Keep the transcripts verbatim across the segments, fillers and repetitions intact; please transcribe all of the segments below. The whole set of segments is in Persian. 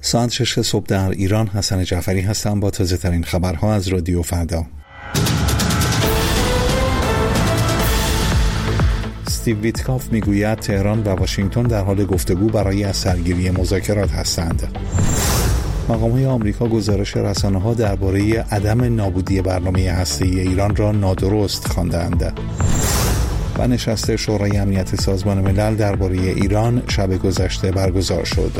ساعت شش صبح در ایران. حسن جعفری هستم با تازه ترین خبرها از رادیو فردا. استیو ویتکاف میگوید تهران و واشنگتن در حال گفتگو برای از سرگیری مذاکرات هستند. مقام‌های آمریکا گزارش رسانه‌ها درباره عدم نابودی برنامه هسته‌ای ایران را نادرست خواندند. و نشست شورای امنیت سازمان ملل درباره ایران شب گذشته برگزار شد.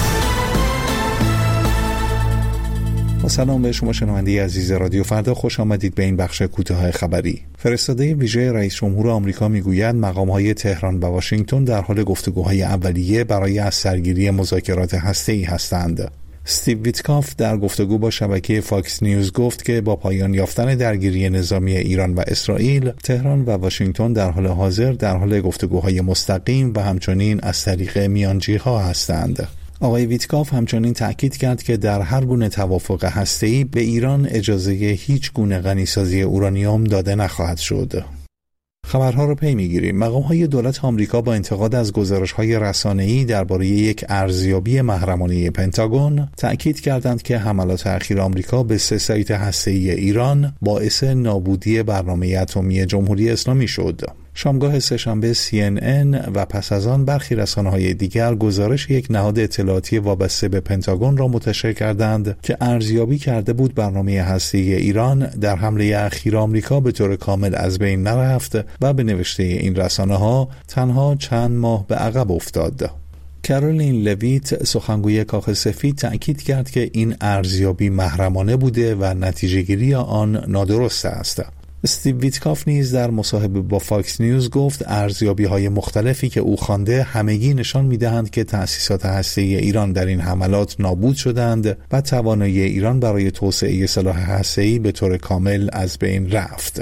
و سلام به شما شنونده عزیز رادیو فردا، خوش آمدید به این بخش کوتاه خبری. فرستاده ویژه رئیس جمهور آمریکا میگوید مقام‌های تهران و واشنگتن در حال گفتگوهای اولیه برای از سرگیری مذاکرات هسته‌ای هستند. استیو ویتکاف در گفتگو با شبکه فاکس نیوز گفت که با پایان یافتن درگیری نظامی ایران و اسرائیل، تهران و واشنگتن در حال حاضر در حال گفتگوهای مستقیم و همچنین از طریق میانجی‌ها هستند. آقای ویتکاف همچنین تأکید کرد که در هر گونه توافق هسته‌ای به ایران اجازه هیچ گونه غنیسازی اورانیوم داده نخواهد شد. خبرها رو پی میگیریم. مقام‌های دولت آمریکا با انتقاد از گزارش‌های رسانه‌ای درباره یک ارزیابی محرمانه پنتاگون تأکید کردند که حملات اخیر آمریکا به سه سایت هسته‌ای ایران باعث نابودی برنامه اتمی جمهوری اسلامی شد. شامگاه سه‌شنبه سی ان ان و پس از آن برخی رسانه‌های دیگر گزارش یک نهاد اطلاعاتی وابسته به پنتاگون را منتشر کردند که ارزیابی کرده بود برنامه هسته‌ای ایران در حمله اخیر آمریکا به طور کامل از بین نرفت و به نوشته این رسانه‌ها تنها چند ماه به عقب افتاد. کارولین لویت سخنگوی کاخ سفید تأکید کرد که این ارزیابی محرمانه بوده و نتیجه‌گیری آن نادرست است. استیو ویتکاف نیز در مصاحبه با فاکس نیوز گفت ارزیابی‌های مختلفی که او خوانده همگی نشان می‌دهند که تأسیسات هسته‌ای ایران در این حملات نابود شدند و توانایی ایران برای توسعه سلاح هسته‌ای به طور کامل از بین رفت.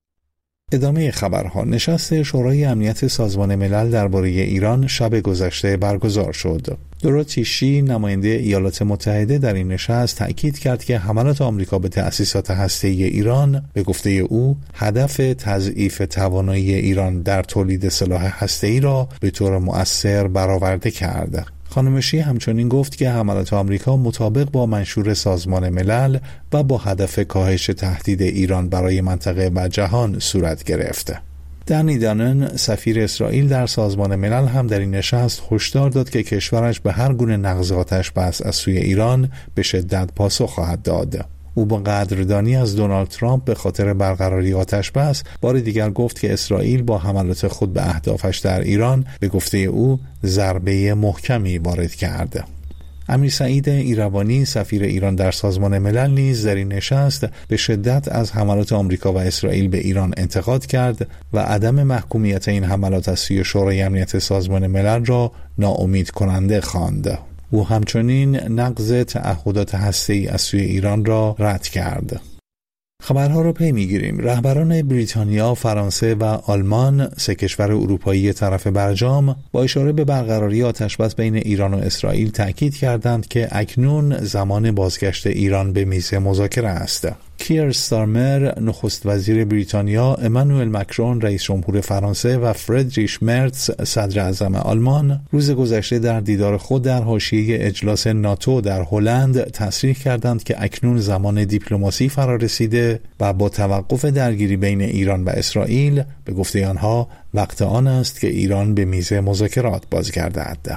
ادامه خبرها. نشست شورای امنیت سازمان ملل درباره ایران شب گذشته برگزار شد. دوروتی شی نماینده ایالات متحده در این نشست تأکید کرد که حملات آمریکا به تأسیسات هسته‌ای ایران به گفته او هدف تضعیف توانایی ایران در تولید سلاح هسته‌ای را به طور مؤثر برآورده کرد. خانم شی همچنین گفت که حملات آمریکا مطابق با منشور سازمان ملل و با هدف کاهش تهدید ایران برای منطقه و جهان صورت گرفت. دنی دانن سفیر اسرائیل در سازمان ملل هم در این نشست هشدار داد که کشورش به هر گونه نقض آتش‌بس از سوی ایران به شدت پاسخ خواهد داد. او با قدردانی از دونالد ترامپ به خاطر برقراری آتش‌بس بار دیگر گفت که اسرائیل با حملات خود به اهدافش در ایران به گفته او ضربه محکمی وارد کرد. امیر سعید ایروانی سفیر ایران در سازمان ملل نیز در این نشست به شدت از حملات آمریکا و اسرائیل به ایران انتقاد کرد و عدم محکومیت این حملات از سوی شورای امنیت سازمان ملل را ناامید کننده خواند. او همچنین نقض تعهدات هسته‌ای از سوی ایران را رد کرد. خبرها را پی میگیریم. رهبران بریتانیا، فرانسه و آلمان، سه کشور اروپایی طرف برجام، با اشاره به برقراری آتش‌بس بین ایران و اسرائیل تأکید کردند که اکنون زمان بازگشت ایران به میز مذاکره است. کیر استارمر نخست وزیر بریتانیا، امانوئل مکرون رئیس جمهور فرانسه و فردریش مرتز صدر اعظم آلمان روز گذشته در دیدار خود در حاشیه اجلاس ناتو در هلند تصریح کردند که اکنون زمان دیپلماسی فرا رسیده و با توقف درگیری بین ایران و اسرائیل به گفته آنها وقت آن است که ایران به میز مذاکرات بازگردد.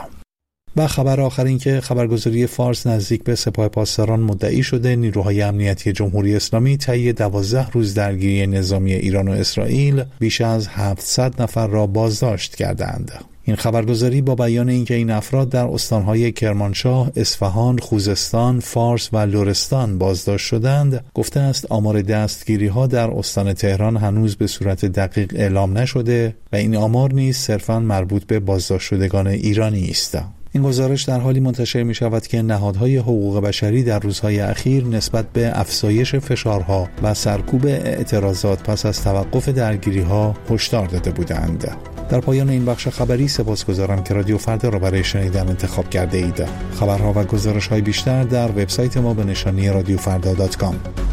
و خبر آخر این که خبرگزاری فارس نزدیک به سپاه پاسداران مدعی شده نیروهای امنیتی جمهوری اسلامی طی دوازده روز درگیری نظامی ایران و اسرائیل بیش از هفتصد نفر را بازداشت کردند. این خبرگزاری با بیان اینکه این افراد در استانهای کرمانشاه، اصفهان، خوزستان، فارس و لرستان بازداشت شدند، گفته است آمار دستگیری‌ها در استان تهران هنوز به صورت دقیق اعلام نشده و این آمار نیز صرفاً مربوط به بازداشت شدگان ایرانی است. این گزارش در حالی منتشر می شود که نهادهای حقوق بشری در روزهای اخیر نسبت به افزایش فشارها و سرکوب اعتراضات پس از توقف درگیری‌ها هشدار داده بودند. در پایان این بخش خبری سپاسگزارم که رادیو فردا را برای شنیدن انتخاب کرده اید. خبرها و گزارش‌های بیشتر در وبسایت ما به نشانی رادیو فردا دات کام.